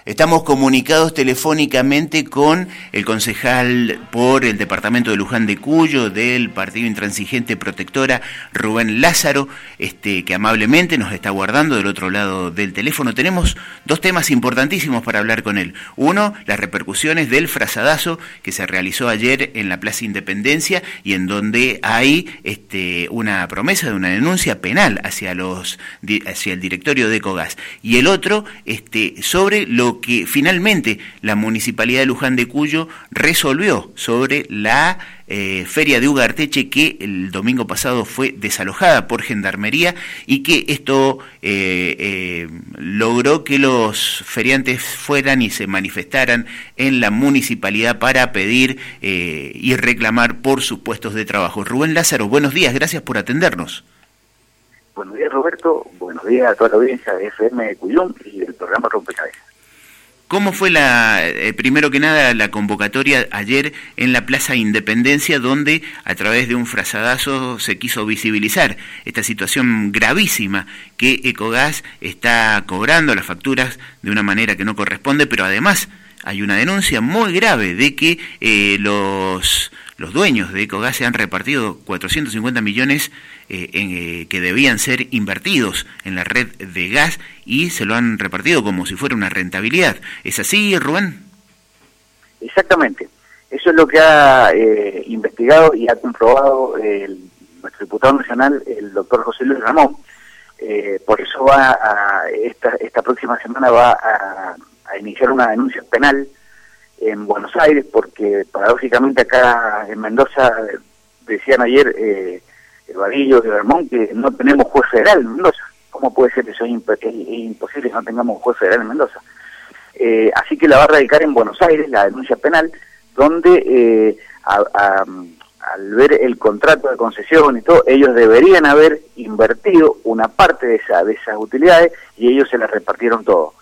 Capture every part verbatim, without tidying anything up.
Estamos comunicados telefónicamente con el concejal por el departamento de Luján de Cuyo del Partido Intransigente Protectora, Rubén Lázaro, este, que amablemente nos está guardando del otro lado del teléfono. Tenemos dos temas importantísimos para hablar con él. Uno, las repercusiones del frazadazo que se realizó ayer en la Plaza Independencia y en donde hay este, una promesa de una denuncia penal hacia, los, hacia el directorio de Ecogas. Y el otro, este, sobre lo que finalmente la Municipalidad de Luján de Cuyo resolvió sobre la eh, Feria de Ugarteche, que el domingo pasado fue desalojada por Gendarmería y que esto eh, eh, logró que los feriantes fueran y se manifestaran en la municipalidad para pedir eh, y reclamar por sus puestos de trabajo. Rubén Lázaro, buenos días, gracias por atendernos. Buenos días, Roberto. Buenos días a toda la audiencia de F M de Cuyum y del programa Rompecabezas. ¿Cómo fue, la eh, primero que nada, la convocatoria ayer en la Plaza Independencia, donde a través de un frazadazo se quiso visibilizar esta situación gravísima que Ecogas está cobrando las facturas de una manera que no corresponde, pero además hay una denuncia muy grave de que eh, los, los dueños de Ecogas se han repartido cuatrocientos cincuenta millones eh, en, eh, que debían ser invertidos en la red de gas y se lo han repartido como si fuera una rentabilidad. ¿Es así, Rubén? Exactamente. Eso es lo que ha eh, investigado y ha comprobado el, nuestro diputado nacional, el doctor José Luis Ramón. Eh, por eso va a, esta, esta próxima semana va a, a iniciar una denuncia penal en Buenos Aires, porque paradójicamente acá en Mendoza decían ayer eh, el Vadillo y Ramón que no tenemos juez federal en Mendoza. ¿Cómo puede ser eso? Es, imp es, es imposible que no tengamos un juez federal en Mendoza. Eh, así que la va a radicar en Buenos Aires la denuncia penal, donde eh, a, a, al ver el contrato de concesión y todo, ellos deberían haber invertido una parte de, esa, de esas utilidades y ellos se las repartieron todo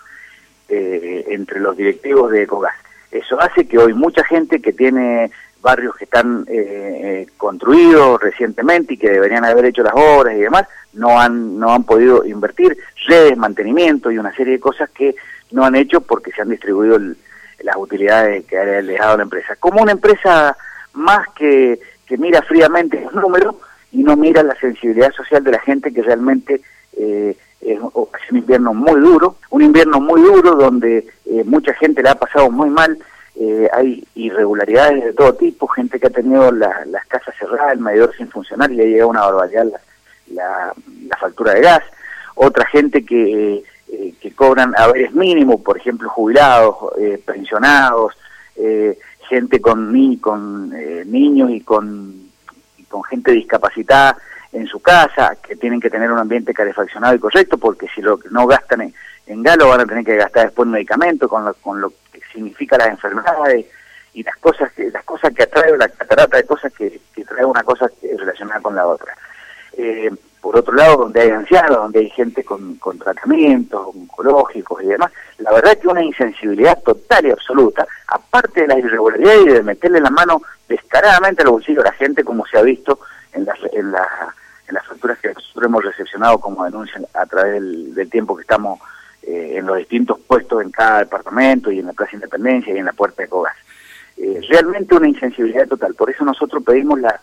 eh, entre los directivos de Ecogas. Eso hace que hoy mucha gente que tiene barrios que están eh, construidos recientemente y que deberían haber hecho las obras y demás, no han no han podido invertir, redes, mantenimiento y una serie de cosas que no han hecho porque se han distribuido el, las utilidades que ha dejado la empresa. Como una empresa más que, que mira fríamente los números y no mira la sensibilidad social de la gente que realmente eh, es un invierno muy duro, un invierno muy duro donde eh, mucha gente le ha pasado muy mal. Eh, hay irregularidades de todo tipo, gente que ha tenido la, las casas cerradas, el medidor sin funcionar y le ha llegado una barbaridad la, la, la factura de gas, otra gente que, eh, que cobran haberes mínimos, por ejemplo jubilados, eh, pensionados, eh, gente con, ni, con eh, niños y con, y con gente discapacitada en su casa, que tienen que tener un ambiente calefaccionado y correcto, porque si lo no gastan en, en gas lo van a tener que gastar después en medicamentos, con lo, con lo que significa las enfermedades y las cosas que las cosas que atrae la catarata de cosas que, que trae una cosa relacionada con la otra. Eh, por otro lado, donde hay ancianos, donde hay gente con, con tratamientos oncológicos y demás, la verdad es que una insensibilidad total y absoluta, aparte de las irregularidades y de meterle la mano descaradamente a los bolsillos a la gente, como se ha visto en las, en las, en las facturas que nosotros hemos recepcionado como denuncia a través del, del tiempo que estamos eh, en los distintos puestos en cada departamento y en la Plaza Independencia y en la Puerta de Ecogas. Eh, realmente una insensibilidad total. Por eso nosotros pedimos la,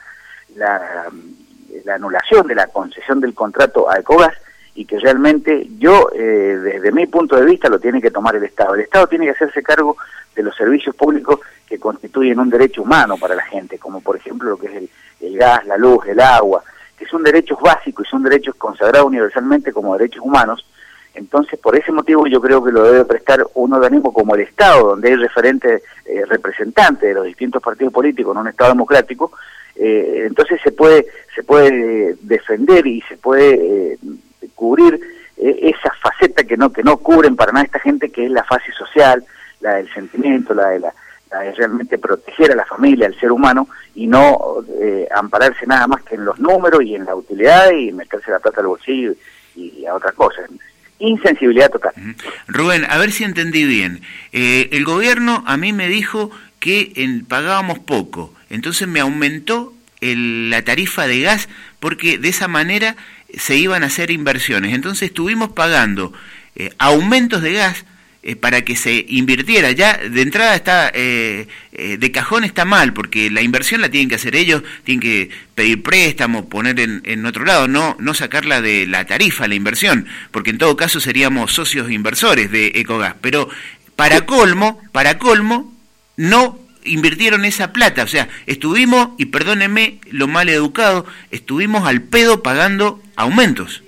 la, la anulación de la concesión del contrato a Ecogas y que realmente yo, eh, desde mi punto de vista, lo tiene que tomar el Estado. El Estado tiene que hacerse cargo de los servicios públicos que constituyen un derecho humano para la gente, como por ejemplo lo que es el, el gas, la luz, el agua, que son derechos básicos y son derechos consagrados universalmente como derechos humanos. Entonces, por ese motivo yo creo que lo debe prestar un organismo como el Estado, donde hay referentes, eh, representantes de los distintos partidos políticos en un Estado democrático. Eh, entonces se puede se puede defender y se puede eh, cubrir eh, esa faceta que no que no cubren para nada esta gente, que es la fase social, la del sentimiento, la de la, la de realmente proteger a la familia, al ser humano, y no eh, ampararse nada más que en los números y en la utilidad y meterse la plata al bolsillo y, y a otras cosas. Insensibilidad total. Rubén, a ver si entendí bien. Eh, el gobierno a mí me dijo que en, pagábamos poco, entonces me aumentó el, la tarifa de gas porque de esa manera se iban a hacer inversiones. Entonces estuvimos pagando eh, aumentos de gas eh, para que se invirtiera. Ya de entrada está, eh, eh, de cajón está mal, porque la inversión la tienen que hacer ellos, tienen que pedir préstamo, poner en, en otro lado, no, no sacarla de la tarifa, la inversión, porque en todo caso seríamos socios inversores de Ecogas. Pero para colmo, para colmo, no invirtieron esa plata, o sea, estuvimos, y perdónenme lo mal educado, estuvimos al pedo pagando aumentos.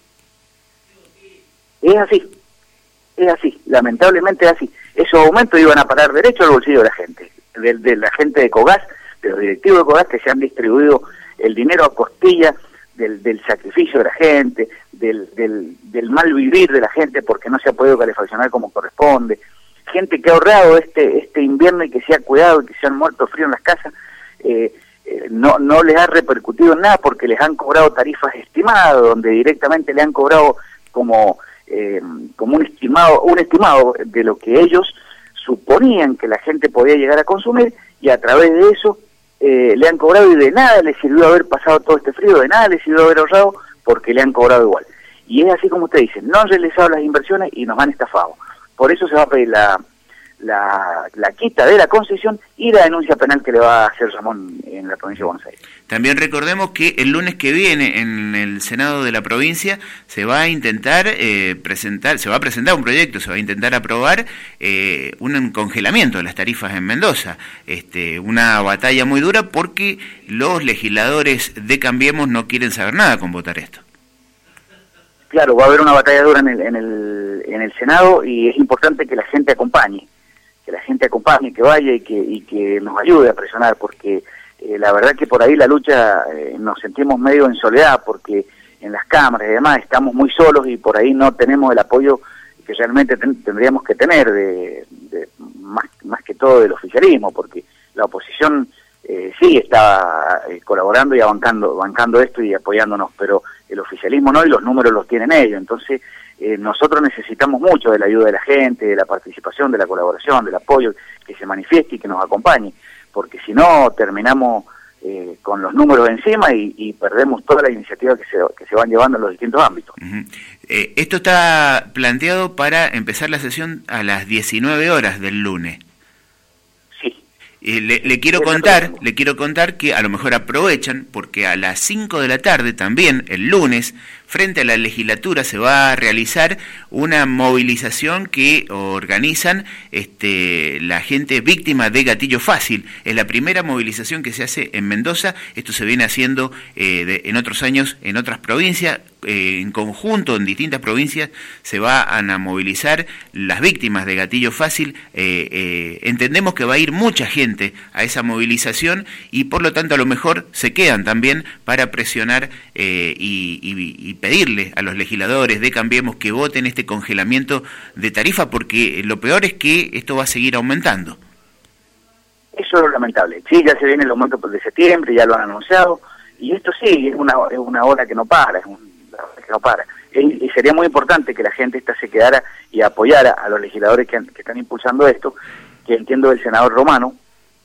Es así, es así, lamentablemente es así. Esos aumentos iban a parar derecho al bolsillo de la gente, de, de la gente de Ecogas, de los directivos de Ecogas, que se han distribuido el dinero a costilla del, del sacrificio de la gente, del, del, del mal vivir de la gente porque no se ha podido calefaccionar como corresponde. Gente que ha ahorrado este este invierno y que se ha cuidado y que se han muerto frío en las casas, eh, eh, no no les ha repercutido en nada porque les han cobrado tarifas estimadas, donde directamente le han cobrado como eh, como un estimado un estimado de lo que ellos suponían que la gente podía llegar a consumir, y a través de eso eh, le han cobrado, y de nada les sirvió haber pasado todo este frío, de nada les sirvió haber ahorrado porque le han cobrado igual. Y es así como usted dice, no han realizado las inversiones y nos han estafado. Por eso se va a pedir la, la, la quita de la concesión y la denuncia penal que le va a hacer Ramón en la provincia de Buenos Aires. También recordemos que el lunes que viene en el Senado de la provincia se va a intentar eh, presentar, se va a presentar un proyecto, se va a intentar aprobar eh, un congelamiento de las tarifas en Mendoza. Este, una batalla muy dura porque los legisladores de Cambiemos no quieren saber nada con votar esto. Claro, va a haber una batalla dura en el, en el, en el Senado, y es importante que la gente acompañe, que la gente acompañe, que vaya y que, y que nos ayude a presionar, porque eh, la verdad que por ahí la lucha eh, nos sentimos medio en soledad, porque en las cámaras y demás estamos muy solos y por ahí no tenemos el apoyo que realmente ten, tendríamos que tener, de, de más, más que todo del oficialismo, porque la oposición eh, sí está eh, colaborando y bancando, bancando esto y apoyándonos, pero el oficialismo no, y los números los tienen ellos. Entonces eh, nosotros necesitamos mucho de la ayuda de la gente, de la participación, de la colaboración, del apoyo, que se manifieste y que nos acompañe, porque si no terminamos eh, con los números encima y, y perdemos toda la iniciativa que se, que se van llevando en los distintos ámbitos. Uh-huh. eh, esto está planteado para empezar la sesión a las diecinueve horas del lunes. Eh, le, le quiero contar, le quiero contar que a lo mejor aprovechan, porque a las cinco de la tarde también, el lunes, frente a la legislatura se va a realizar una movilización que organizan este, la gente víctima de gatillo fácil. Es la primera movilización que se hace en Mendoza. Esto se viene haciendo eh, de, en otros años en otras provincias. Eh, en conjunto, en distintas provincias, se van a movilizar las víctimas de gatillo fácil. Eh, eh, entendemos que va a ir mucha gente a esa movilización y por lo tanto a lo mejor se quedan también para presionar eh, y, y, y pedirle a los legisladores de Cambiemos que voten este congelamiento de tarifa, porque lo peor es que esto va a seguir aumentando. Eso es lo lamentable. Sí, ya se viene el aumento de septiembre, ya lo han anunciado, y esto sí, es una, es una ola que no para, es un que no para. Y, y sería muy importante que la gente esta se quedara y apoyara a los legisladores que, que están impulsando esto, que entiendo del senador Romano,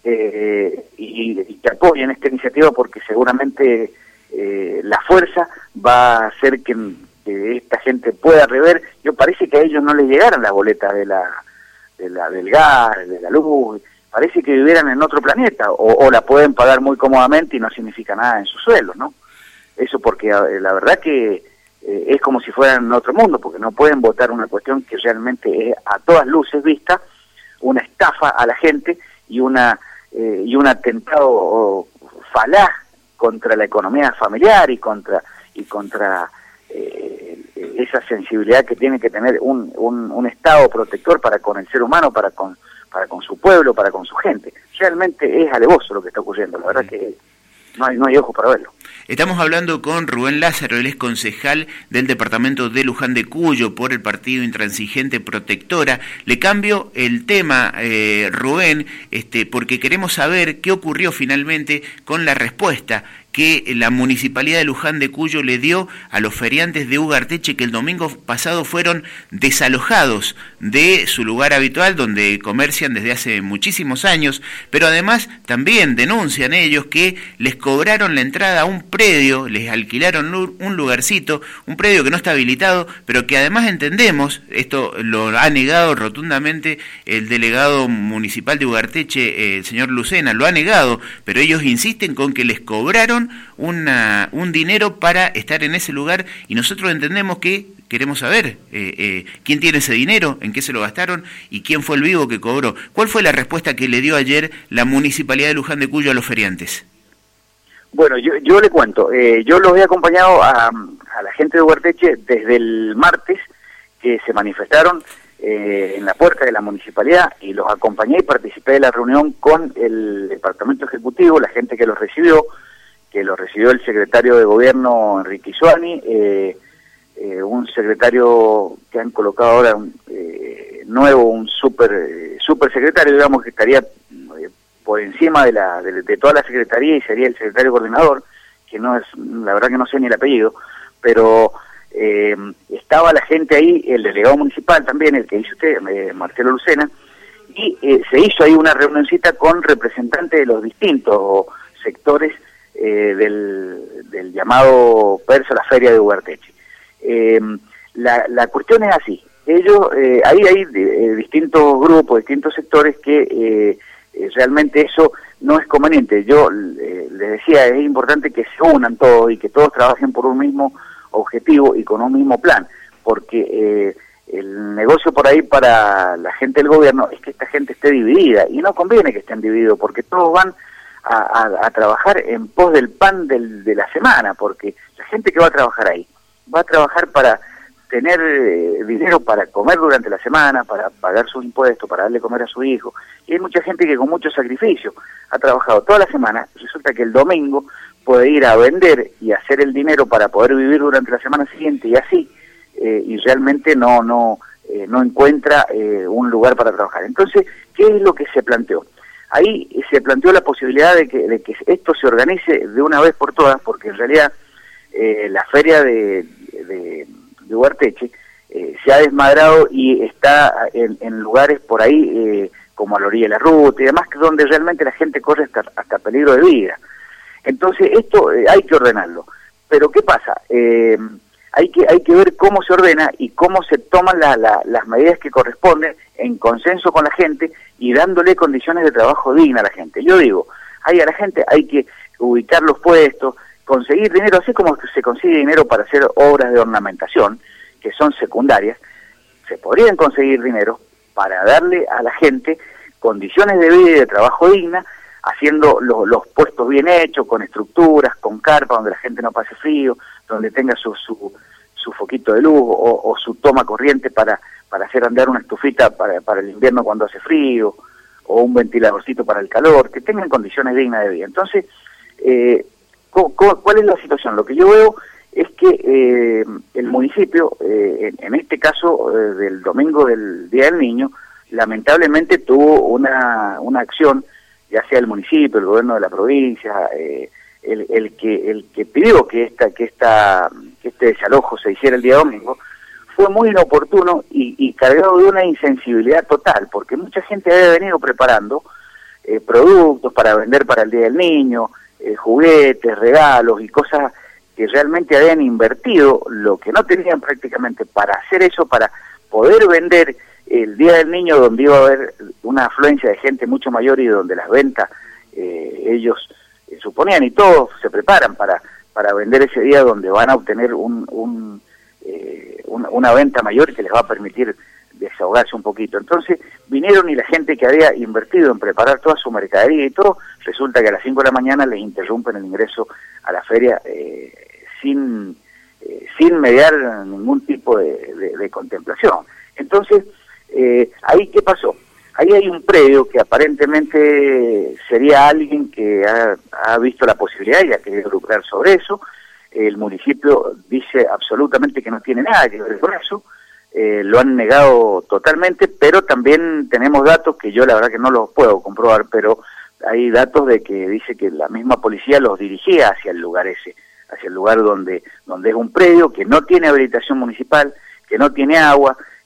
eh, y, y que apoyen esta iniciativa, porque seguramente eh, la fuerza va a hacer que, que esta gente pueda rever. Yo parece que a ellos no les llegaran las boletas de la, de la del gas, de la luz, parece que vivieran en otro planeta, o, o la pueden pagar muy cómodamente y no significa nada en sus sueldos, ¿no? Eso porque la verdad que eh, es como si fueran en otro mundo, porque no pueden votar una cuestión que realmente es a todas luces vista una estafa a la gente y una eh, y un atentado falaz contra la economía familiar y contra y contra eh, esa sensibilidad que tiene que tener un, un, un Estado protector para con el ser humano, para con para con su pueblo, para con su gente. Realmente es alevoso lo que está ocurriendo, la verdad que no hay, no hay ojos para verlo. Estamos hablando con Rubén Lázaro, él es concejal del departamento de Luján de Cuyo por el partido intransigente Protectora. Le cambio el tema, eh, Rubén, este, porque queremos saber qué ocurrió finalmente con la respuesta que la Municipalidad de Luján de Cuyo le dio a los feriantes de Ugarteche, que el domingo pasado fueron desalojados de su lugar habitual donde comercian desde hace muchísimos años, pero además también denuncian ellos que les cobraron la entrada a un predio, les alquilaron un lugarcito, un predio que no está habilitado, pero que además entendemos, esto lo ha negado rotundamente el delegado municipal de Ugarteche, el señor Lucena, lo ha negado, pero ellos insisten con que les cobraron una, un dinero para estar en ese lugar y nosotros entendemos que queremos saber eh, eh, quién tiene ese dinero, en qué se lo gastaron y quién fue el vivo que cobró. ¿Cuál fue la respuesta que le dio ayer la Municipalidad de Luján de Cuyo a los feriantes? Bueno, yo, yo le cuento, eh, yo los he acompañado a, a la gente de Ugarteche desde el martes que se manifestaron eh, en la puerta de la Municipalidad y los acompañé y participé de la reunión con el Departamento Ejecutivo, la gente que los recibió, que los recibió el secretario de Gobierno Enrique Isuani, eh, eh, un secretario que han colocado ahora eh, nuevo, un super, eh, super secretario, digamos, que estaría eh, por encima de, la, de, de toda la secretaría y sería el secretario coordinador, que no es, la verdad que no sé ni el apellido, pero eh, estaba la gente ahí, el delegado municipal también, el que dice usted, eh, Marcelo Lucena, y eh, se hizo ahí una reunioncita con representantes de los distintos sectores eh, del, del llamado Perso, la feria de Ugarteche. Eh, la, la cuestión es así, ellos, eh, ahí hay eh, distintos grupos, distintos sectores que eh, eh, realmente eso no es conveniente. Yo eh, les decía, es importante que se unan todos y que todos trabajen por un mismo objetivo y con un mismo plan, porque eh, el negocio por ahí para la gente del gobierno es que esta gente esté dividida, y no conviene que estén divididos, porque todos van a, a, a trabajar en pos del pan del, de la semana, porque la gente que va a trabajar ahí, va a trabajar para tener eh, dinero para comer durante la semana, para pagar sus impuestos, para darle comer a su hijo, y hay mucha gente que con mucho sacrificio ha trabajado toda la semana, resulta que el domingo puede ir a vender y hacer el dinero para poder vivir durante la semana siguiente y así, eh, y realmente no no eh, no encuentra eh, un lugar para trabajar. Entonces, ¿qué es lo que se planteó? Ahí se planteó la posibilidad de que, de que esto se organice de una vez por todas, porque en realidad eh, la feria de, de, de Ugarteche eh, se ha desmadrado y está en, en lugares por ahí eh, como a la orilla de la ruta y demás, donde realmente la gente corre hasta, hasta peligro de vida. Entonces esto eh, hay que ordenarlo, pero ¿qué pasa? Eh, hay que hay que ver cómo se ordena y cómo se toman la, la, las medidas que corresponden en consenso con la gente y dándole condiciones de trabajo dignas a la gente. Yo digo, ahí a la gente hay que ubicar los puestos, conseguir dinero, así como se consigue dinero para hacer obras de ornamentación, que son secundarias, se podrían conseguir dinero para darle a la gente condiciones de vida y de trabajo digna, haciendo los, los puestos bien hechos, con estructuras, con carpa, donde la gente no pase frío, donde tenga su su, su foquito de luz o, o su toma corriente para, para hacer andar una estufita para, para el invierno cuando hace frío, o un ventiladorcito para el calor, que tengan condiciones dignas de vida. Entonces, eh, ¿cuál es la situación? Lo que yo veo es que eh, el municipio, eh, en, en este caso eh, del domingo del Día del Niño, lamentablemente tuvo una, una acción, ya sea el municipio, el gobierno de la provincia, eh, el, el que el que pidió que esta que esta que este desalojo se hiciera el día domingo, fue muy inoportuno y, y cargado de una insensibilidad total, porque mucha gente había venido preparando eh, productos para vender para el Día del Niño, eh, juguetes, regalos y cosas que realmente habían invertido lo que no tenían prácticamente para hacer eso, para poder vender el Día del Niño, donde iba a haber una afluencia de gente mucho mayor y donde las ventas eh, ellos eh, suponían y todos se preparan para para vender ese día, donde van a obtener un, un, eh, una, una venta mayor que les va a permitir desahogarse un poquito. Entonces vinieron y la gente que había invertido en preparar toda su mercadería y todo, resulta que a las cinco de la mañana les interrumpen el ingreso a la feria eh, sin, eh, sin mediar ningún tipo de, de, de contemplación. Entonces, Eh, ahí, ¿qué pasó? Ahí hay un predio que aparentemente sería alguien que ha, ha visto la posibilidad y ha querido lucrar sobre eso. El municipio dice absolutamente que no tiene nada que ver con eso, eh, lo han negado totalmente, pero también tenemos datos que yo la verdad que no los puedo comprobar, pero hay datos de que dice que la misma policía los dirigía hacia el lugar ese, hacia el lugar donde, donde es un predio que no tiene habilitación municipal, que no tiene agua,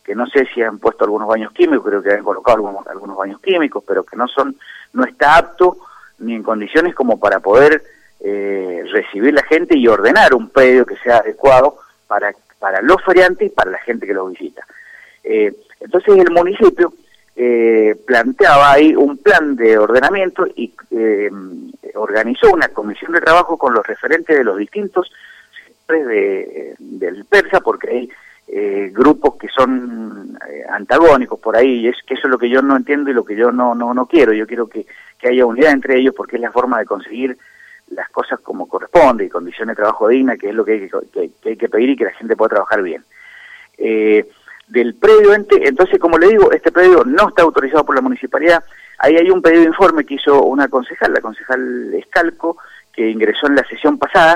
que no sé si han puesto algunos baños químicos, creo que han colocado algunos, algunos baños químicos, pero que no son, no está apto ni en condiciones como para poder eh, recibir la gente y ordenar un predio que sea adecuado para, para los feriantes y para la gente que los visita. Eh, entonces el municipio eh, planteaba ahí un plan de ordenamiento y eh, organizó una comisión de trabajo con los referentes de los distintos sectores de, del Persa, porque hay eh, grupos que son eh, antagónicos por ahí, y es que eso es lo que yo no entiendo y lo que yo no no no quiero. Yo quiero que, que haya unidad entre ellos, porque es la forma de conseguir las cosas como corresponde y condiciones de trabajo dignas, que es lo que hay que, que, que hay que pedir y que la gente pueda trabajar bien. Eh, del predio, entonces, como le digo, este predio no está autorizado por la municipalidad. Ahí hay un pedido de informe que hizo una concejal, la concejal Escalco, que ingresó en la sesión pasada,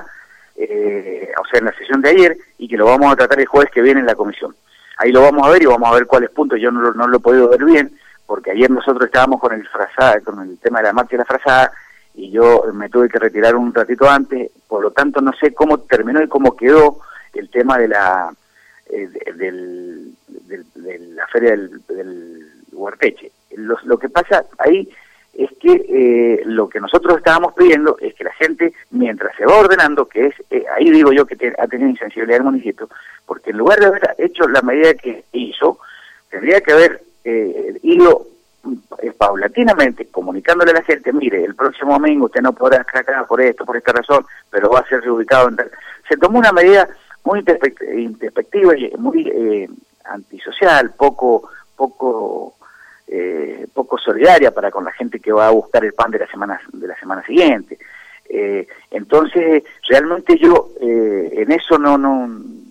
eh, o sea, en la sesión de ayer, y que lo vamos a tratar el jueves que viene en la comisión. Ahí lo vamos a ver y vamos a ver cuáles puntos. Yo no, lo, no lo he podido ver bien, porque ayer nosotros estábamos con el frazada, con el tema de la marcha y la frazada, y yo me tuve que retirar un ratito antes, por lo tanto no sé cómo terminó y cómo quedó el tema de la eh, de, del, del, de la feria del, del Huarteche. Lo, lo que pasa ahí es que eh, lo que nosotros estábamos pidiendo es que la gente, mientras se va ordenando, que es, eh, ahí digo yo que te, ha tenido insensibilidad el municipio, porque en lugar de haber hecho la medida que hizo, tendría que haber eh, ido eh, paulatinamente comunicándole a la gente: mire, el próximo domingo usted no podrá estar acá por esto, por esta razón, pero va a ser reubicado en tal. Se tomó una medida muy introspectiva y muy eh, antisocial, poco, poco Eh, poco solidaria para con la gente que va a buscar el pan de la semana de la semana siguiente. Eh, entonces realmente yo eh, en eso no no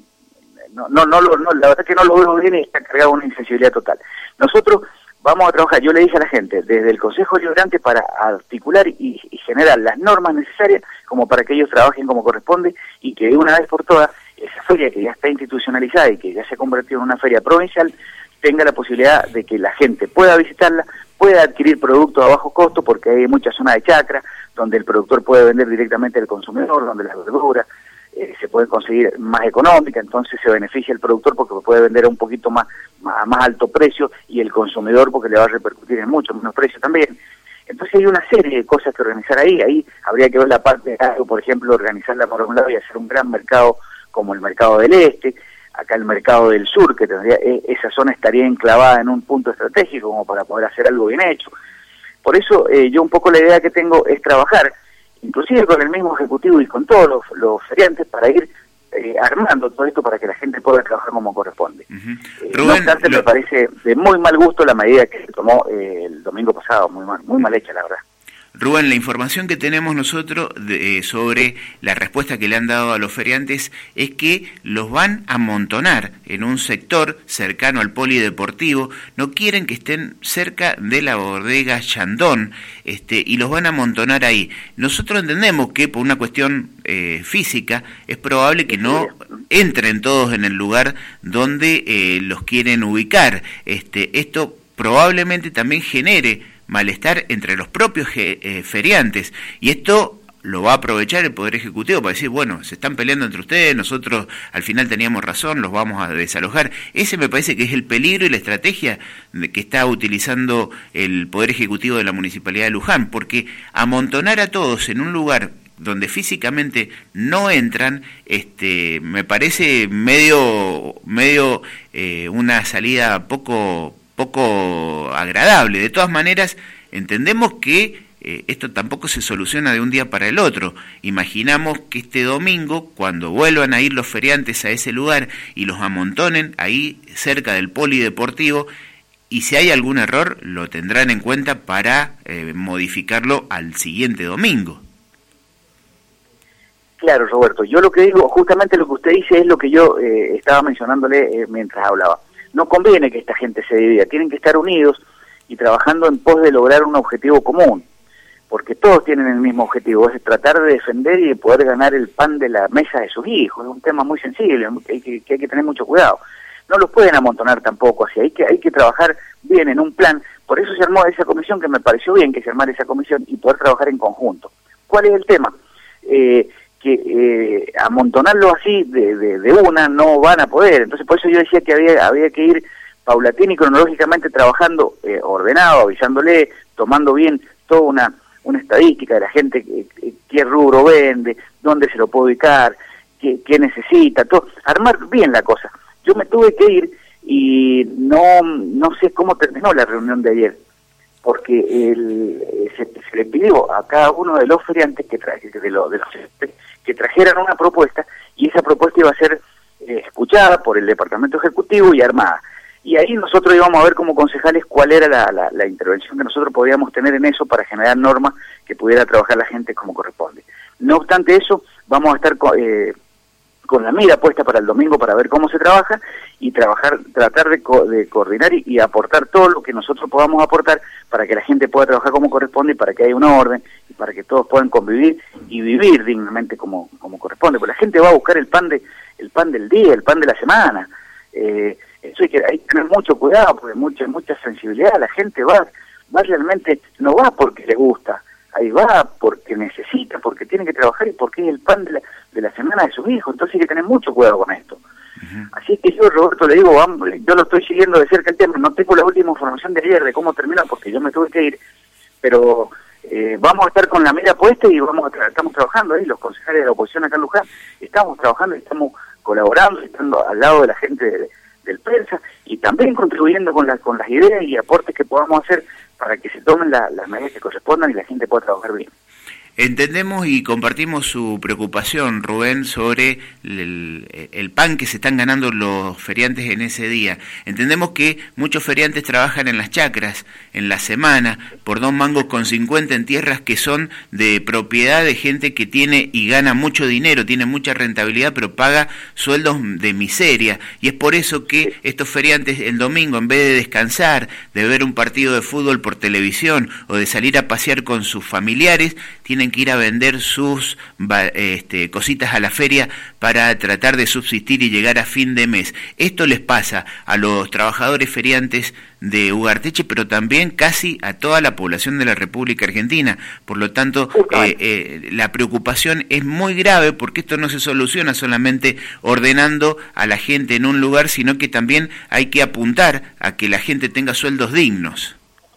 no no, no, no la verdad que no lo veo bien y está cargado una insensibilidad total. Nosotros vamos a trabajar, yo le dije a la gente, desde el Consejo Liberante, para articular y, y generar las normas necesarias como para que ellos trabajen como corresponde, y que de una vez por todas esa feria que ya está institucionalizada y que ya se ha convertido en una feria provincial tenga la posibilidad de que la gente pueda visitarla, pueda adquirir productos a bajo costo, porque hay muchas zonas de chacra donde el productor puede vender directamente al consumidor, donde las verduras eh, se pueden conseguir más económicas, entonces se beneficia el productor porque puede vender a un poquito más, más, a más alto precio, y el consumidor porque le va a repercutir en mucho menos precio también. Entonces hay una serie de cosas que organizar ahí. Ahí habría que ver la parte de algo, por ejemplo, organizarla por un lado y hacer un gran mercado como el mercado del Este. Acá el mercado del sur, que tendría, esa zona estaría enclavada en un punto estratégico como para poder hacer algo bien hecho. Por eso eh, yo un poco la idea que tengo es trabajar, inclusive con el mismo ejecutivo y con todos los, los feriantes, para ir eh, armando todo esto para que la gente pueda trabajar como corresponde. Uh-huh. eh, Rubén, no obstante, lo... me parece de muy mal gusto la medida que se tomó eh, el domingo pasado, muy mal, muy mal hecha, la verdad. Rubén, la información que tenemos nosotros de, eh, sobre la respuesta que le han dado a los feriantes es que los van a amontonar en un sector cercano al polideportivo. No quieren que estén cerca de la bodega Chandón, este, y los van a amontonar ahí. Nosotros entendemos que por una cuestión eh, física es probable que no entren todos en el lugar donde eh, los quieren ubicar. Este, esto probablemente también genere malestar entre los propios eh, feriantes, y esto lo va a aprovechar el Poder Ejecutivo para decir: bueno, se están peleando entre ustedes, nosotros al final teníamos razón, los vamos a desalojar. Ese me parece que es el peligro y la estrategia de que está utilizando el Poder Ejecutivo de la Municipalidad de Luján, porque amontonar a todos en un lugar donde físicamente no entran, este, me parece medio, medio eh, una salida poco poco agradable. De todas maneras, entendemos que eh, esto tampoco se soluciona de un día para el otro. Imaginamos que este domingo, cuando vuelvan a ir los feriantes a ese lugar y los amontonen ahí cerca del polideportivo, y si hay algún error, lo tendrán en cuenta para eh, modificarlo al siguiente domingo. Claro, Roberto, yo lo que digo, justamente lo que usted dice es lo que yo eh, estaba mencionándole eh, mientras hablaba. No conviene que esta gente se divida, tienen que estar unidos y trabajando en pos de lograr un objetivo común, porque todos tienen el mismo objetivo, es tratar de defender y de poder ganar el pan de la mesa de sus hijos. Es un tema muy sensible, que hay que, que, hay que tener mucho cuidado. No los pueden amontonar tampoco así, hay que, hay que trabajar bien en un plan. Por eso se armó esa comisión, que me pareció bien que se armara esa comisión, y poder trabajar en conjunto. ¿Cuál es el tema? Eh, que eh, amontonarlo así de, de, de una no van a poder. Entonces por eso yo decía que había había que ir paulatina y cronológicamente trabajando, eh, ordenado, avisándole, tomando bien toda una, una estadística de la gente, eh, qué rubro vende, dónde se lo puede ubicar, qué, qué necesita, todo, armar bien la cosa. Yo me tuve que ir y no, no sé cómo terminó la reunión de ayer, porque el, se, se le pidió a cada uno de los feriantes que, tra de lo, de los, que trajeran una propuesta, y esa propuesta iba a ser eh, escuchada por el Departamento Ejecutivo y armada. Y ahí nosotros íbamos a ver como concejales cuál era la, la, la intervención que nosotros podíamos tener en eso para generar normas que pudiera trabajar la gente como corresponde. No obstante eso, vamos a estar eh, con la mira puesta para el domingo para ver cómo se trabaja y trabajar, tratar de, co de coordinar y, y aportar todo lo que nosotros podamos aportar para que la gente pueda trabajar como corresponde y para que haya una orden y para que todos puedan convivir y vivir dignamente como, como corresponde. Porque la gente va a buscar el pan de el pan del día, el pan de la semana. Eh, eso hay que, hay que tener mucho cuidado, porque mucha mucha sensibilidad. La gente va, va realmente, no va porque le gusta, ahí va porque necesita, porque tiene que trabajar y porque es el pan de la, de la semana de sus hijos. Entonces hay que tener mucho cuidado con esto. Uh-huh. Así que yo, Roberto, le digo, vamos, yo lo estoy siguiendo de cerca el tema, no tengo la última información de ayer de cómo terminó, porque yo me tuve que ir, pero eh, vamos a estar con la mira puesta y vamos a tra estamos trabajando ahí, los concejales de la oposición acá en Luján, estamos trabajando y estamos colaborando, estando al lado de la gente de, del Persa y también contribuyendo con, la, con las ideas y aportes que podamos hacer para que se tomen la, las medidas que correspondan y la gente pueda trabajar bien. Entendemos y compartimos su preocupación, Rubén, sobre el, el pan que se están ganando los feriantes en ese día. Entendemos que muchos feriantes trabajan en las chacras, en la semana, por dos mangos con cincuenta en tierras que son de propiedad de gente que tiene y gana mucho dinero, tiene mucha rentabilidad, pero paga sueldos de miseria. Y es por eso que estos feriantes el domingo, en vez de descansar, de ver un partido de fútbol por televisión o de salir a pasear con sus familiares, tienen que ir a vender sus este, cositas a la feria para tratar de subsistir y llegar a fin de mes. Esto les pasa a los trabajadores feriantes de Ugarteche, pero también casi a toda la población de la República Argentina. Por lo tanto, eh, eh, la preocupación es muy grave porque esto no se soluciona solamente ordenando a la gente en un lugar, sino que también hay que apuntar a que la gente tenga sueldos dignos.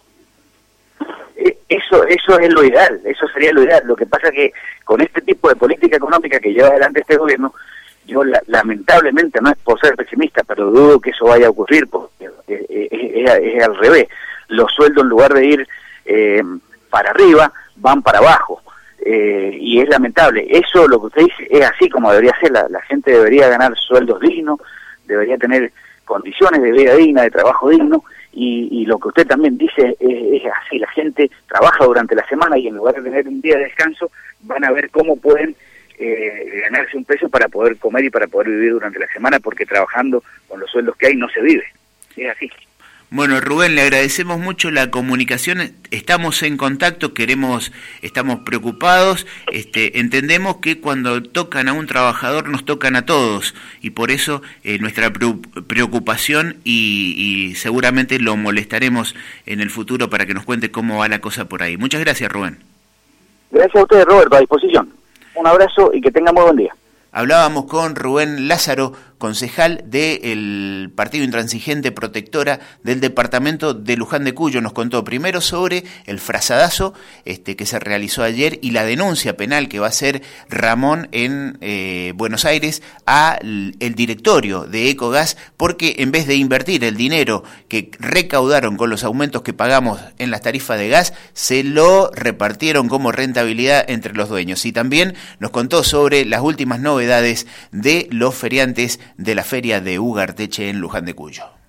Eso eso es lo ideal, eso sería lo ideal. Lo que pasa es que con este tipo de política económica que lleva adelante este gobierno, yo la, lamentablemente, no es por ser pesimista, pero dudo que eso vaya a ocurrir, porque es, es, es, es al revés. Los sueldos, en lugar de ir eh, para arriba, van para abajo. Eh, y es lamentable. Eso, lo que usted dice, es así como debería ser. La, la gente debería ganar sueldos dignos, debería tener condiciones de vida digna, de trabajo digno. Y, y lo que usted también dice es, es así, la gente trabaja durante la semana y en lugar de tener un día de descanso van a ver cómo pueden eh, ganarse un peso para poder comer y para poder vivir durante la semana, porque trabajando con los sueldos que hay no se vive, es así. Bueno, Rubén, le agradecemos mucho la comunicación, estamos en contacto, queremos, estamos preocupados, este, entendemos que cuando tocan a un trabajador nos tocan a todos y por eso eh, nuestra preocupación y, y seguramente lo molestaremos en el futuro para que nos cuente cómo va la cosa por ahí. Muchas gracias, Rubén. Gracias a ustedes, Roberto, a disposición. Un abrazo y que tengan muy buen día. Hablábamos con Rubén Lázaro, concejal del Partido Intransigente Protectora del departamento de Luján de Cuyo. Nos contó primero sobre el frazadazo este, que se realizó ayer y la denuncia penal que va a hacer Ramón en eh, Buenos Aires al el directorio de Ecogas, porque en vez de invertir el dinero que recaudaron con los aumentos que pagamos en las tarifas de gas, se lo repartieron como rentabilidad entre los dueños. Y también nos contó sobre las últimas novedades de los feriantes de la feria de Ugarteche en Luján de Cuyo.